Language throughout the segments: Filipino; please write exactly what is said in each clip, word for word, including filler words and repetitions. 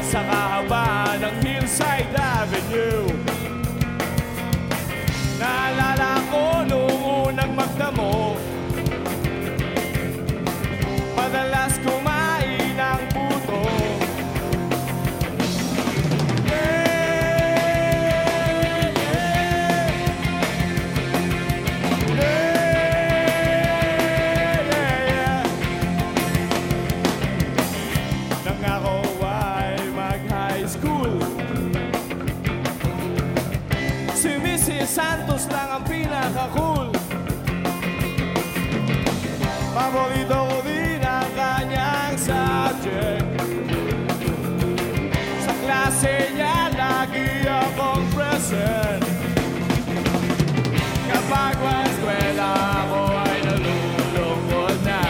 sa kahabaan ng Hillside Avenue. Naalala ko noong unang magdamo, madalas kumain ng puto. Si Missus Santos lang ang pinaka-cool. Paborito ko din ang kanyang subject. Sa klase niya lagi akong present. Kapag eskwela ako ay nalulungkot na.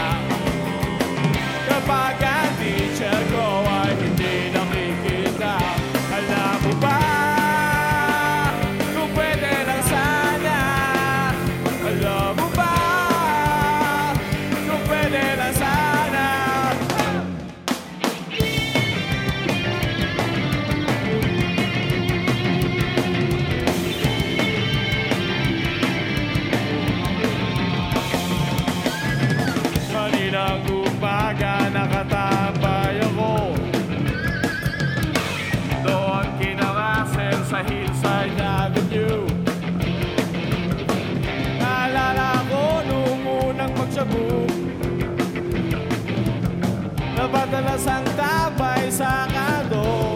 Kapag ang teacher ko ay hindi nakikita. Alam mo ba? Kaninang umaga nakatambay ako doon kinarasen sa Hillside Avenue. Naalala ko noong unang magsabu, napadalas ang tabay sa kado.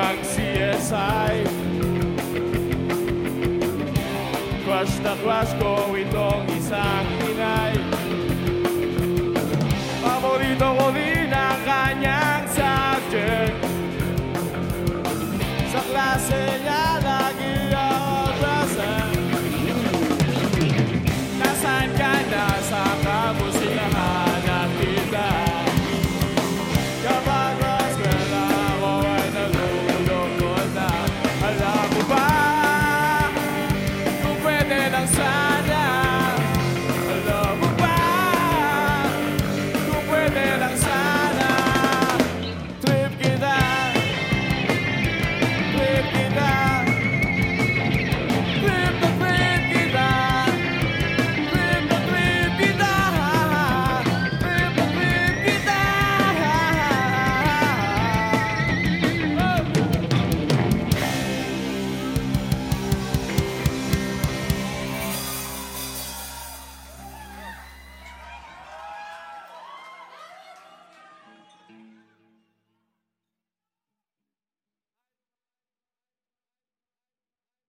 Mag-C S I, crush na crush ko